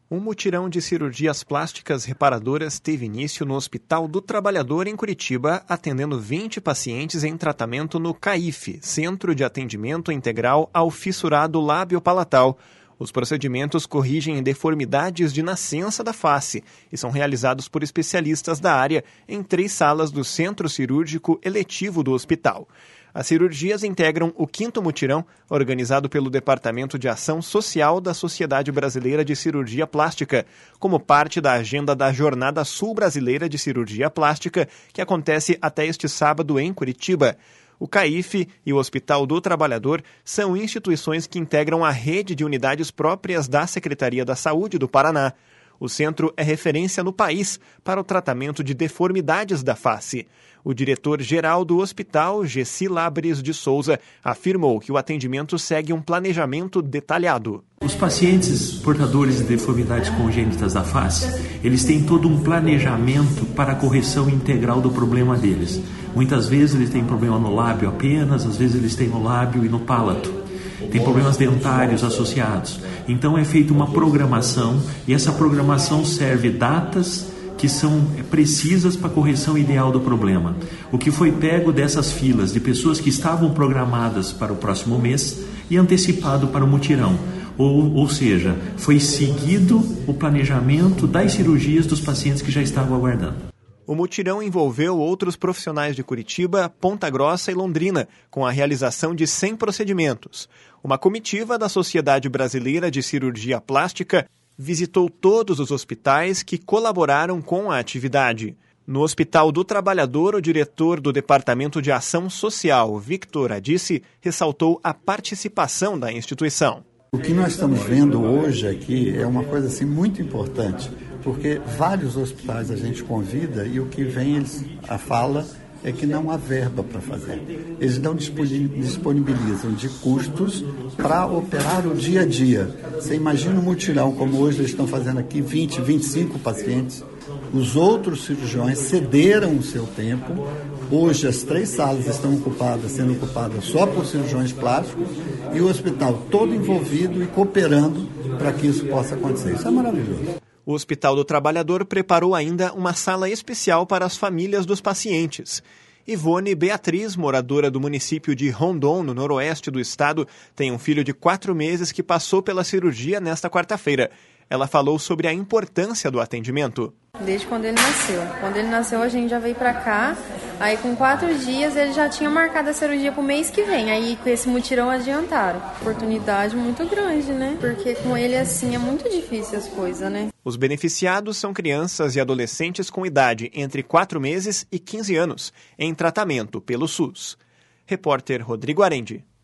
Um mutirão de cirurgias plásticas reparadoras teve início no Hospital do Trabalhador, em Curitiba, atendendo 20 pacientes em tratamento no CAIF, Centro de Atendimento Integral ao Fissurado Lábio-Palatal. Os procedimentos corrigem deformidades de nascença da face e são realizados por especialistas da área em 3 salas do Centro Cirúrgico Eletivo do hospital. As cirurgias integram o 5º mutirão, organizado pelo Departamento de Ação Social da Sociedade Brasileira de Cirurgia Plástica, como parte da agenda da Jornada Sul Brasileira de Cirurgia Plástica, que acontece até este sábado em Curitiba. O CAIF e o Hospital do Trabalhador são instituições que integram a rede de unidades próprias da Secretaria da Saúde do Paraná. O centro é referência no país para o tratamento de deformidades da face. O diretor-geral do hospital, Gessi Labres de Souza, afirmou que o atendimento segue um planejamento detalhado. Os pacientes portadores de deformidades congênitas da face, eles têm todo um planejamento para a correção integral do problema deles. Muitas vezes eles têm problema no lábio apenas, às vezes eles têm no lábio e no palato. Tem problemas dentários associados. Então é feita uma programação e essa programação serve datas que são precisas para a correção ideal do problema. O que foi pego dessas filas de pessoas que estavam programadas para o próximo mês e antecipado para o mutirão. Ou seja, foi seguido o planejamento das cirurgias dos pacientes que já estavam aguardando. O mutirão envolveu outros profissionais de Curitiba, Ponta Grossa e Londrina, com a realização de 100 procedimentos. Uma comitiva da Sociedade Brasileira de Cirurgia Plástica visitou todos os hospitais que colaboraram com a atividade. No Hospital do Trabalhador, o diretor do Departamento de Ação Social, Victor Adice, ressaltou a participação da instituição. O que nós estamos vendo hoje aqui é uma coisa assim, muito importante, porque vários hospitais a gente convida e o que vem a fala é que não há verba para fazer. Eles não disponibilizam de custos para operar o dia a dia. Você imagina um mutirão, como hoje eles estão fazendo aqui, 20, 25 pacientes. Os outros cirurgiões cederam o seu tempo. Hoje as 3 salas estão sendo ocupadas só por cirurgiões plásticos e o hospital todo envolvido e cooperando para que isso possa acontecer. Isso é maravilhoso. O Hospital do Trabalhador preparou ainda uma sala especial para as famílias dos pacientes. Ivone Beatriz, moradora do município de Rondon, no noroeste do estado, tem um filho de 4 meses que passou pela cirurgia nesta quarta-feira. Ela falou sobre a importância do atendimento. Desde quando ele nasceu. Quando ele nasceu, a gente já veio pra cá. Aí, com 4 dias, ele já tinha marcado a cirurgia pro mês que vem. Aí, com esse mutirão, adiantaram. Oportunidade muito grande, né? Porque com ele, assim, é muito difícil as coisas, né? Os beneficiados são crianças e adolescentes com idade entre 4 meses e 15 anos, em tratamento pelo SUS. Repórter Rodrigo Arendi.